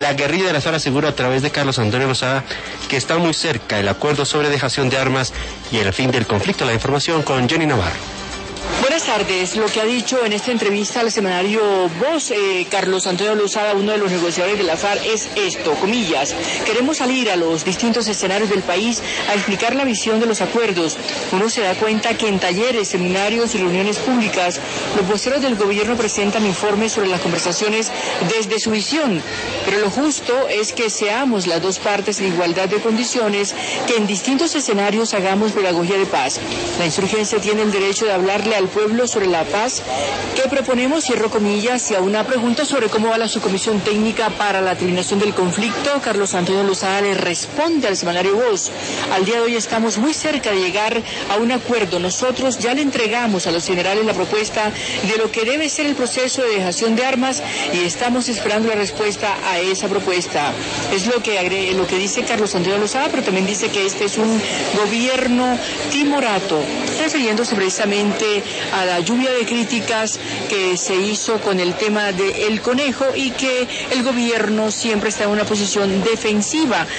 La guerrilla de las FARC asegura a través de Carlos Antonio Lozada que está muy cerca el acuerdo sobre dejación de armas y el fin del conflicto. La información con Jenny Navarro. Buenas tardes. Lo que ha dicho en esta entrevista al semanario Voz, Carlos Antonio Lozada, uno de los negociadores de la FARC, es esto, comillas: queremos salir a los distintos escenarios del país a explicar la visión de los acuerdos. Uno se da cuenta que en talleres, seminarios y reuniones públicas, los voceros del gobierno presentan informes sobre las conversaciones desde su visión, pero lo justo es que seamos las dos partes en igualdad de condiciones, que en distintos escenarios hagamos pedagogía de paz. La insurgencia tiene el derecho de hablarle al pueblo sobre la paz que proponemos, cierro comillas. Y a una pregunta sobre cómo va la subcomisión técnica para la terminación del conflicto, Carlos Antonio Lozada le responde al semanario Voz: al día de hoy estamos muy cerca de llegar a un acuerdo. Nosotros ya le entregamos a los generales la propuesta de lo que debe ser el proceso de dejación de armas y estamos esperando la respuesta a esa propuesta. Es lo que dice Carlos Antonio Lozada, pero también dice que este es un gobierno timorato, refiriéndose precisamente a la lluvia de críticas que se hizo con el tema del conejo y que el gobierno siempre está en una posición defensiva